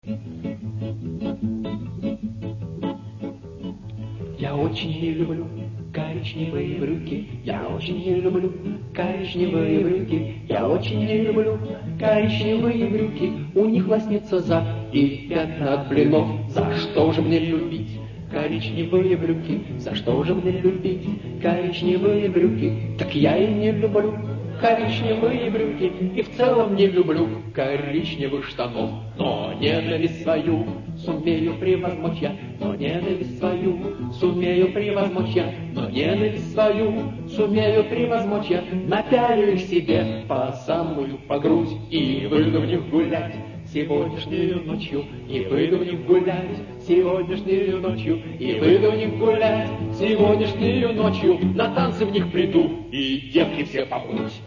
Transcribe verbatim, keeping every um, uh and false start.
Я очень не люблю коричневые брюки, я очень не люблю коричневые брюки, я очень не люблю коричневые брюки, у них лоснится зад и пятна от блинов. За что же мне любить коричневые брюки, за что же мне любить коричневые брюки? Так я и не люблю коричневые брюки, и в целом не люблю коричневых штанов. Но ненависть свою сумею превозмочь я, но ненависть свою сумею превозмочь я, но ненависть свою сумею превозмочь я. Напялю их себе по самую по грудь и выйду в них гулять сегодняшнюю ночью, и выйду в них гулять сегодняшнюю ночью, и выйду в них гулять сегодняшнюю ночью. На танцы в них приду, и девки все по грудь.